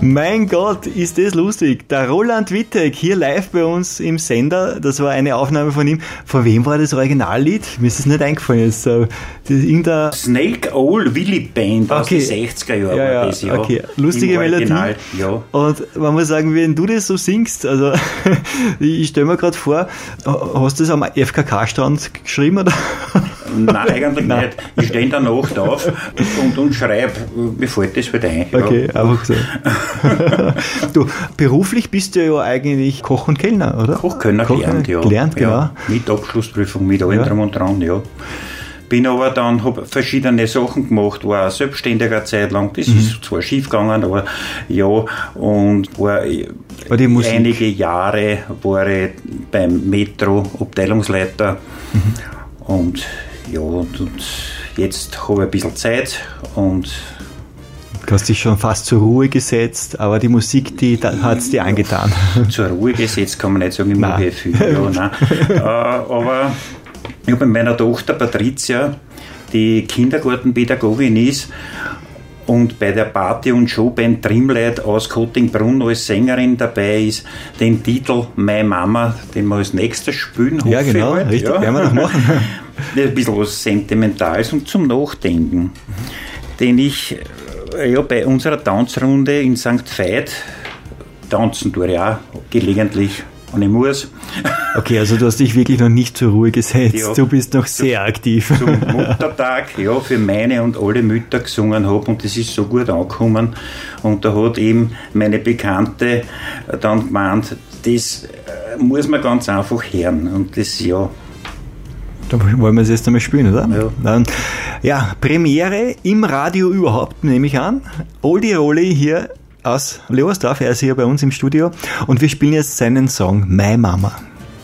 Mein Gott, ist das lustig. Der Roland Wittek hier live bei uns im Sender. Das war eine Aufnahme von ihm. Von wem war das Originallied? Mir ist es nicht eingefallen jetzt. Das ist irgendein Snake Owl Willy Band aus den 60er Jahren. Ja, das, ja. Okay. Lustige Melodie. Ja. Und man muss sagen, wenn du das so singst, also ich stelle mir gerade vor, hast du das am FKK-Stand geschrieben, oder? Nein, eigentlich nicht. Ich stehe in der Nacht auf und schreibe, mir fällt das wieder ein. Okay, einfach so. Du, beruflich bist du ja eigentlich Koch und Kellner, oder? Koch-Kellner gelernt, ja. Gelernt, genau. Ja, mit Abschlussprüfung, mit allem drum und dran, ja. Bin aber dann, habe verschiedene Sachen gemacht, war auch selbstständiger Zeit lang, das ist zwar schief gegangen, aber ja, und war einige Jahre war ich beim Metro Abteilungsleiter und ja, und jetzt habe ich ein bisschen Zeit und du hast dich schon fast zur Ruhe gesetzt, aber die Musik, die hat es dir angetan. Zur Ruhe gesetzt kann man nicht sagen, ich mache viel. Ja, nein. Aber ich habe mit meiner Tochter Patricia, die Kindergartenpädagogin ist und bei der Party- und Showband Trimlight aus Kottingbrunn als Sängerin dabei ist, den Titel Meine Mama, den wir als nächstes spielen. Ja, genau, halt. Richtig, werden wir noch machen. Ein bisschen was Sentimentales und zum Nachdenken, den ich bei unserer Tanzrunde in St. Veit tanzen tue ich auch gelegentlich, wenn ich muss. Okay, also du hast dich wirklich noch nicht zur Ruhe gesetzt. Ja, du bist noch sehr aktiv. Zum Muttertag, ja, für meine und alle Mütter gesungen habe und das ist so gut angekommen. Und da hat eben meine Bekannte dann gemeint, das muss man ganz einfach hören. Und das, ja. Da wollen wir es jetzt einmal spielen, oder? Ja. Dann, ja, Premiere im Radio überhaupt, nehme ich an. Oldie Rolli hier aus Leorsdorf, er ist hier bei uns im Studio und wir spielen jetzt seinen Song Meine Mama.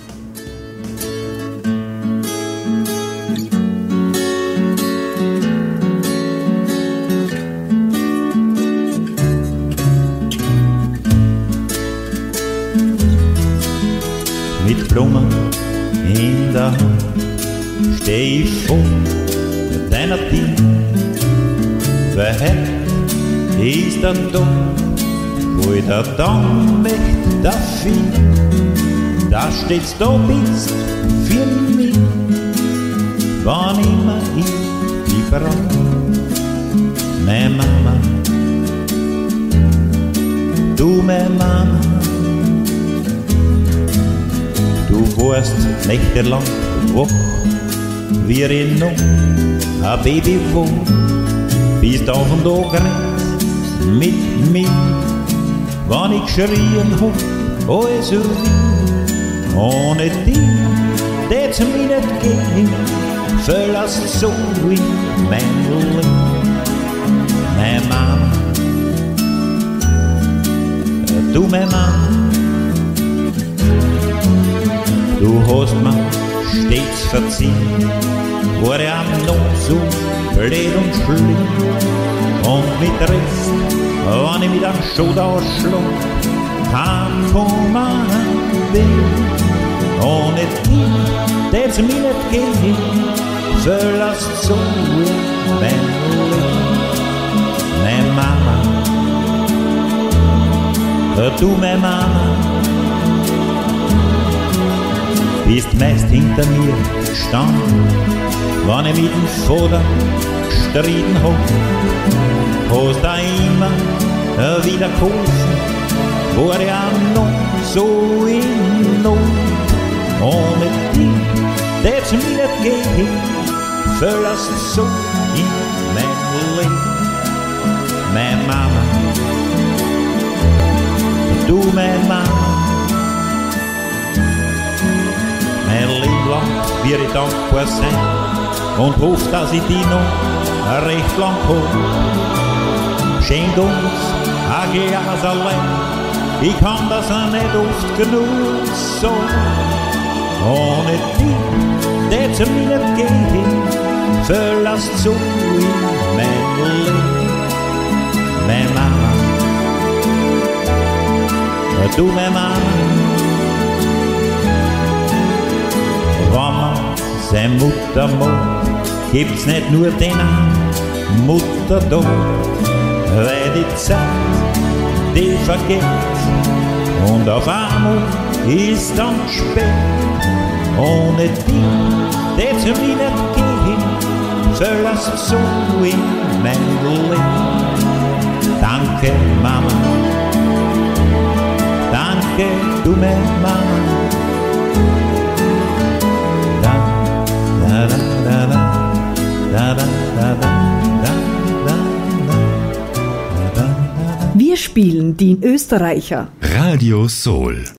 Mit Blumen in der Hand steh ich vor deiner Tür, wer ist dann da, wo ich da dann möcht dafür, da steht's da bist für mich, wann immer ich die brauch, meine Mama, du meine Mama, du warst nächtelang wach, wie ich noch ein Baby war, bist auf und an gerannt mit mir, wann ich geschrien hab, alles wie, ohne dich, tät's mir nicht gehen, verlass so in mein Leben, meine Mama, du meine Mama, du hast mir stets verziehen, war ich am noch so blöd und schlimm. Und mit Rest, wenn ich mit einem Schot ausschlug, heimkommen bin. Ohne dich, tät's mir nicht gehen, verlasst so mein Leben. Meine Mama, du meine Mama, bist meist hinter mir gestanden, wenn ich mit dem Vater gestritten hab. Hast da immer wieder geholfen, war ich auch noch so in Not. Ohne dich tät's mir nicht gehen, verlass so in mein Leben. Meine Mama, du meine Mama, mein Leben lang wird ich dankbar sein und hoffe, dass ich die noch recht lang hab. Schenkt uns ein Glas allein, ich kann das auch nicht oft genug sagen. Ohne dich tät's mir nicht gehen, verlasst so in mein Leben. Meine Mama, du meine Mama, wenn man seine Mutter mag, gibt's nicht nur den Mutter da, weil die Zeit, die vergeht. Und auf einmal ist dann spät. Ohne dich, der zu mir nicht gehen, verlass so in mein Leben. Danke, Mama. Danke, du meine Mama. Da, da, da, da, da, da, da, da, da. Wir spielen den Österreicher. Radio Soul.